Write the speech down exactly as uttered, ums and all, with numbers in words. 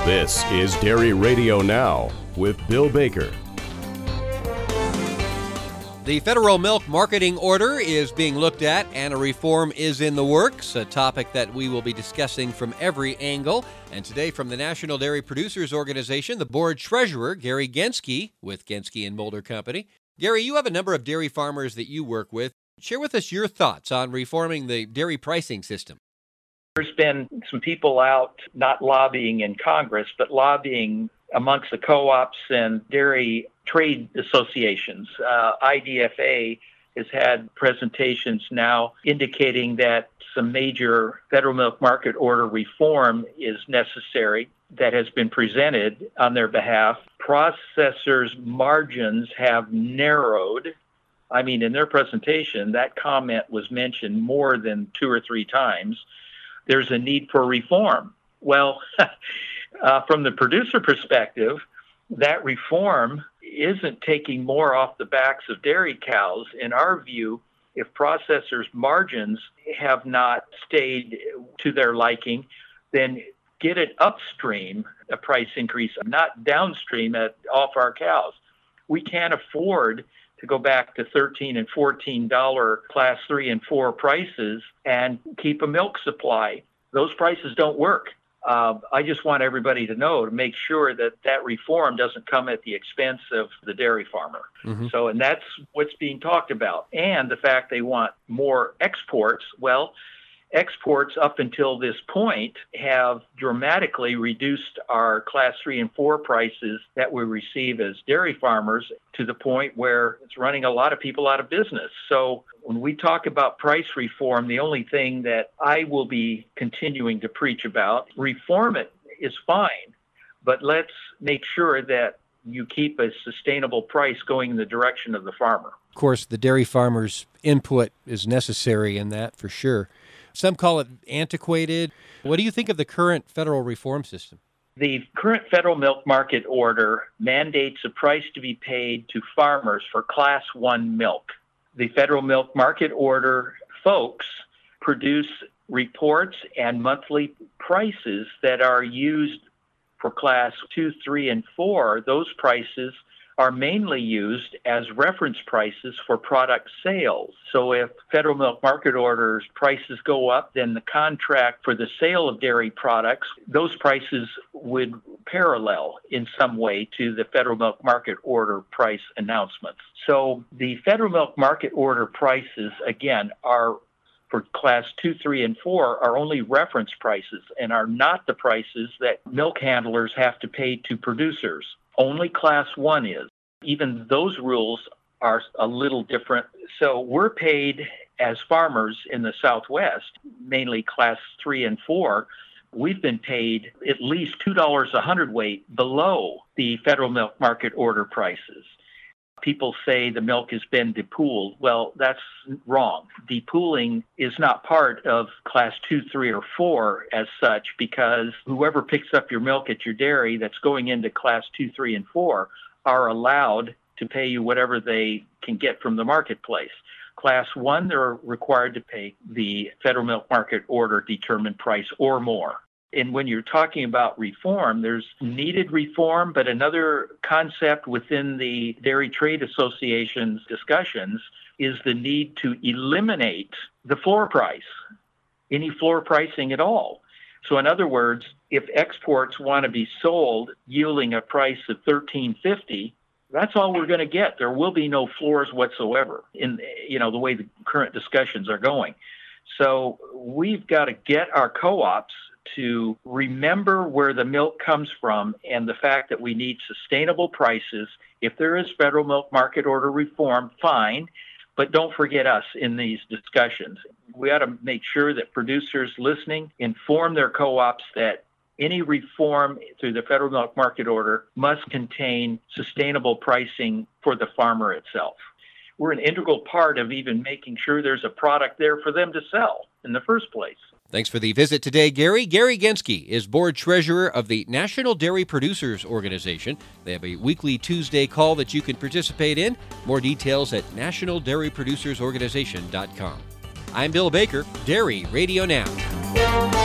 This is Dairy Radio Now with Bill Baker. The federal milk marketing order is being looked at and a reform is in the works, a topic that we will be discussing from every angle. And today from the National Dairy Producers Organization, the board treasurer, Gary Genske, with Genske and Mulder Company. Gary, you have a number of dairy farmers that you work with. Share with us your thoughts on reforming the dairy pricing system. There's been some people out not lobbying in Congress, but lobbying amongst the co-ops and dairy trade associations. Uh, I D F A has had presentations now indicating that some major federal milk market order reform is necessary that has been presented on their behalf. Processors' margins have narrowed. I mean, in their presentation, that comment was mentioned more than two or three times. There's a need for reform. Well, uh, from the producer perspective, that reform isn't taking more off the backs of dairy cows. In our view, if processors' margins have not stayed to their liking, then get it upstream, a price increase, not downstream at, off our cows. We can't afford to go back to thirteen and fourteen dollars class three and four prices and keep a milk supply. Those prices don't work. Uh, I just want everybody to know, to make sure that that reform doesn't come at the expense of the dairy farmer. Mm-hmm. So, and that's what's being talked about. And the fact they want more exports, well, exports up until this point have dramatically reduced our class three and four prices that we receive as dairy farmers to the point where it's running a lot of people out of business. So when we talk about price reform, the only thing that I will be continuing to preach about, reform it is fine, but let's make sure that you keep a sustainable price going in the direction of the farmer. Of course, the dairy farmer's input is necessary in that for sure. Some call it antiquated. What do you think of the current federal reform system? The current federal milk market order mandates a price to be paid to farmers for class one milk. The federal milk market order folks produce reports and monthly prices that are used for class two, three, and four. Those prices are mainly used as reference prices for product sales. So if federal milk market orders prices go up, then the contract for the sale of dairy products, those prices would parallel in some way to the federal milk market order price announcements. So the federal milk market order prices, again, are for class two, three, and four are only reference prices and are not the prices that milk handlers have to pay to producers. Only class one is. Even those rules are a little different. So we're paid as farmers in the Southwest, mainly class three and four. We've been paid at least two dollars a hundredweight below the federal milk market order prices. People say the milk has been depooled. Well, that's wrong. Depooling is not part of class two, three, or four as such, because whoever picks up your milk at your dairy that's going into class two, three, and four are allowed to pay you whatever they can get from the marketplace. Class one, they're required to pay the federal milk market order determined price or more. And when you're talking about reform, there's needed reform, but another concept within the Dairy Trade Association's discussions is the need to eliminate the floor price, any floor pricing at all. So in other words, if exports want to be sold yielding a price of thirteen fifty, that's all we're going to get. There will be no floors whatsoever in, you know, the way the current discussions are going. So we've got to get our co-ops to remember where the milk comes from and the fact that we need sustainable prices. If there is federal milk market order reform, fine, but don't forget us in these discussions. We ought to make sure that producers listening inform their co-ops that any reform through the federal milk market order must contain sustainable pricing for the farmer itself. We're an integral part of even making sure there's a product there for them to sell in the first place. Thanks for the visit today, Gary. Gary Genske is board treasurer of the National Dairy Producers Organization. They have a weekly Tuesday call that you can participate in. More details at national dairy producers organization dot com. I'm Bill Baker, Dairy Radio Now.